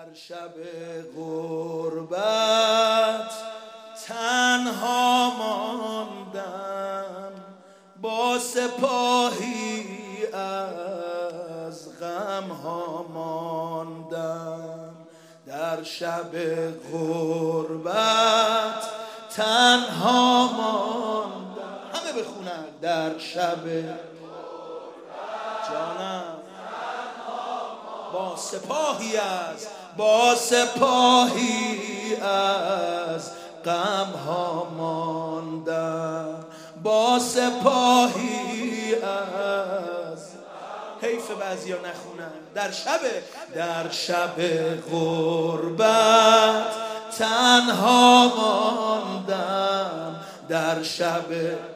در شب غربت تنها ماندم، با سپاهی از غم ها ماندم. در شب غربت تنها ماندم. همه بخونن. در شب جانم با سپاهی از غم ها ماندم، با سپاهی از حیف بعضی ها نخونن. در شب غربت تنها ماندم، در شب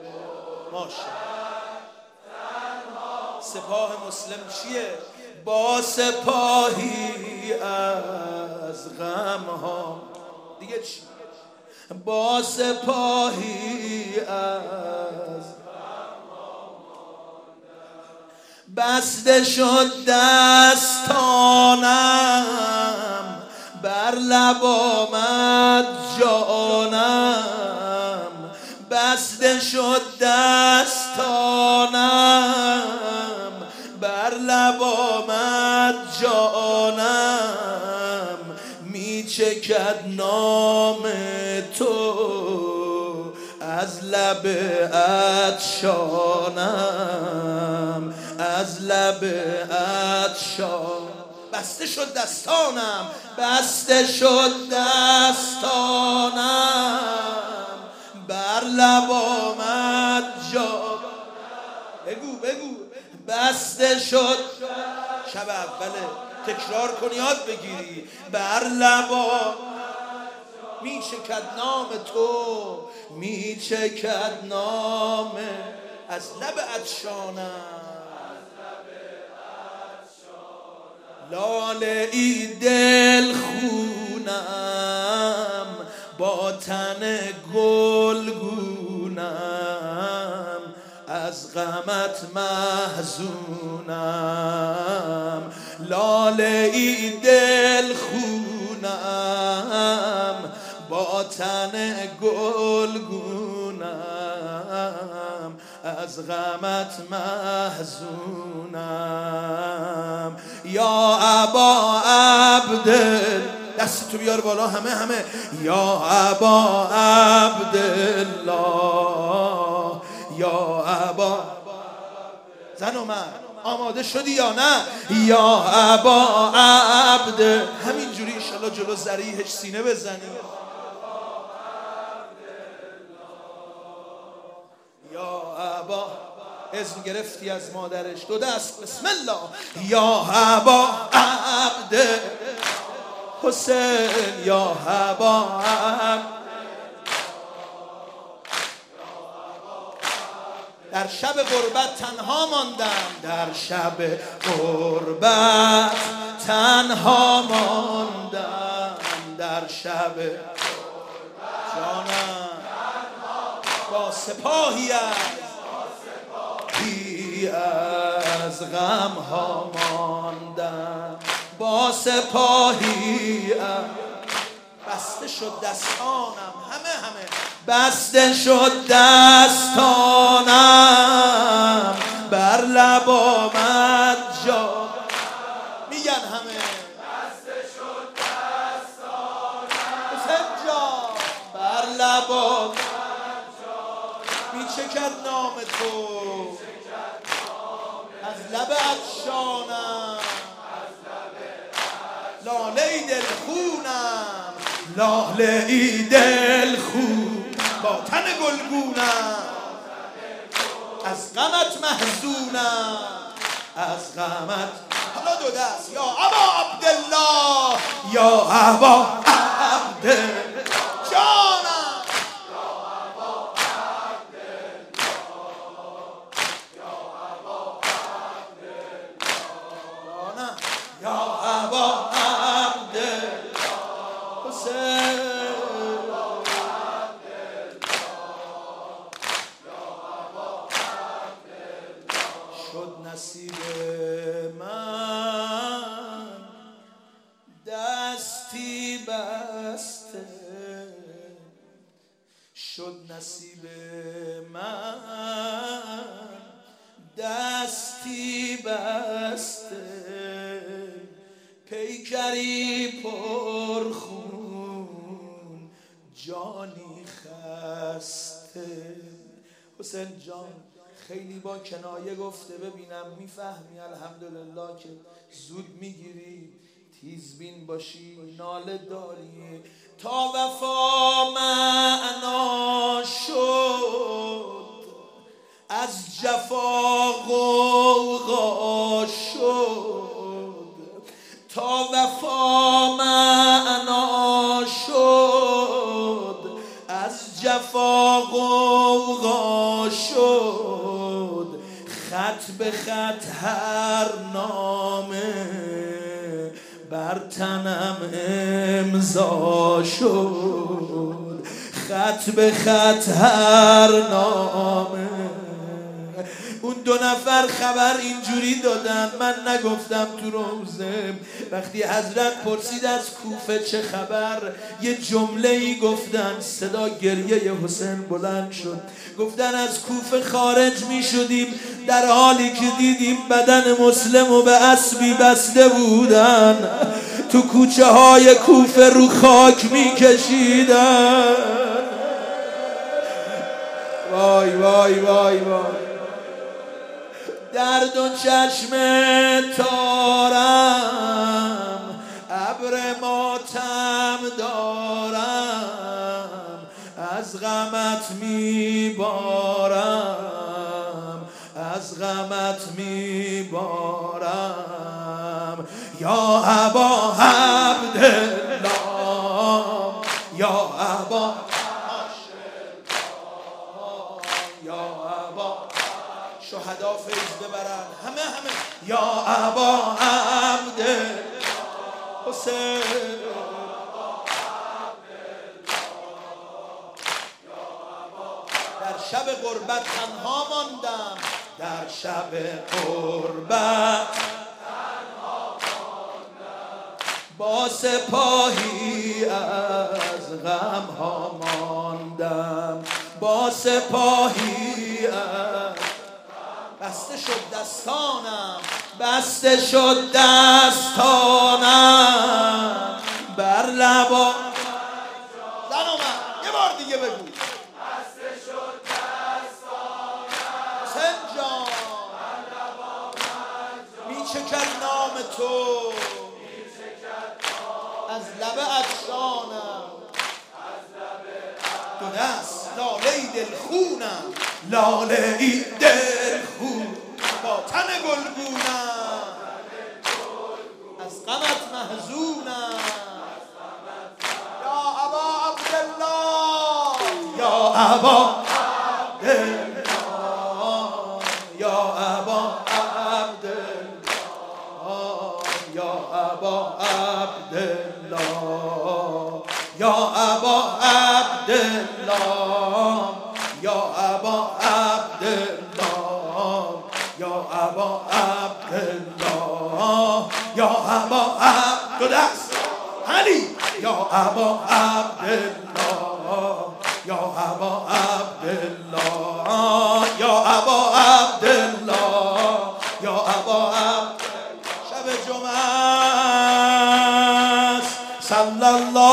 سپاه مسلم چیه؟ با سپاهی از غم ها. دیگه چی؟ با سپاهی از بسته شد دستانم، بر لب آمد جانم. بسته شد دستانم، بر لب آمد جانم. می چکد نام تو از لب عطشانم، از لب عطشان. بسته شد دستانم، بسته شد دستانم، بر لب آمد جانم. بگو بسته شد. شب اوله تکرار کن یاد بگیری. بر لبا می چکد نام تو، می چکد نام از لب عطشانم. لاله ای دل خونم، با تن گلگونم. از غمت محزونم، لاله ای دل خونم، با تن گلگونم. از غمت محزونم. یا ابا عبدالله، دست تو بیار بالا همه. یا ابا عبدالله، یا ابا. زن و مرد آماده شدی یا نه؟ یا ابا عبد. همینجوری انشالله جلو ذریحش سینه بزنی. یا ابا. اذن گرفتی از مادرش، دو دست بسم الله. یا ابا عبد حسین، یا ابا عبد. در شب غربت تنها ماندم، در شب غربت تنها ماندم. در شب جانم با سپاهی از غم ها ماندم، با سپاهی از. بسته شد دستانم. همه بسته شد دستانم، بر لب آمد جا. میگن همه بسته شد دستانم، جا بر لب آمد جا. می چکد نام تو از لب عطشانم. لاله ای دل خونم، لاله ای دل خون، با تن گلگونم. از غمت محزونم، از غمت. حالا دو دست. یا ابا عبدالله، یا ابا عبدالله جانم. یا ابا عبدالله حسین. شد نصیب من دست دستی بسته شد نصیب من، دستی بسته پیکری پرخون جانی خسته. حسین جان خیلی با کنایه گفته ببینم میفهمی الحمدلله که زود میگیری، تیزبین باشی، ناله داری. تا وفا معنا شد از جفا غوغا شد، تا وفا معنا شد از جفا غوغا شد. خط به خط هر نامه بر تنم امضا شد، خط به خط هر نامه. اون دو نفر خبر اینجوری دادن، من نگفتم تو روزه. وقتی حضرت پرسید از کوفه چه خبر، یه جمله ای گفتن، صدا گریه حسین بلند شد. گفتن از کوفه خارج می شدیم در حالی که دیدیم بدن مسلمو به اسبی بسته بودن، تو کوچه های کوفه رو خاک می کشیدن. وای وای وای وای. در دو چشم تارم ابر ماتم دارم، از غمت میبارم، از غمت میبارم. یا ابا عبدالله، یا ابا، شهدا فیض ببرن همه. یا ابا عبد حسین، در شب غربت تنها ماندم، در شب غربت با سپاهی از غم ها ماندم، با سپاهی از. بسته شد دستانم، بسته شد دستانم بر لبا. زن اومد یه بار دیگه بگو. بسته شد دستانم حسین جان بر لبا میچکد نام تو، از لب افشانم، دو دست لاله دلخونم، لاله دلخون با تن گلگونم، از غمت محزونم. یا ابا عبدالله، یا ابا عبدالله، یا ابا عبدالله، یا ابا عبدالله، یا ابا عبدالله، یا ابا عبدالله، یا ابا عبدالله، یا ابا عبدالله علی، یا ابا عبدالله، یا ابا عبدالله، یا ابا عبدالله، یا ابا عبدالله. شب جمعه صلی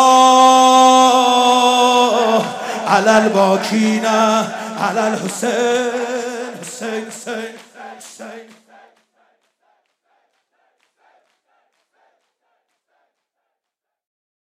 الله علی الباکین علی الحسین، حسین حسین حسین.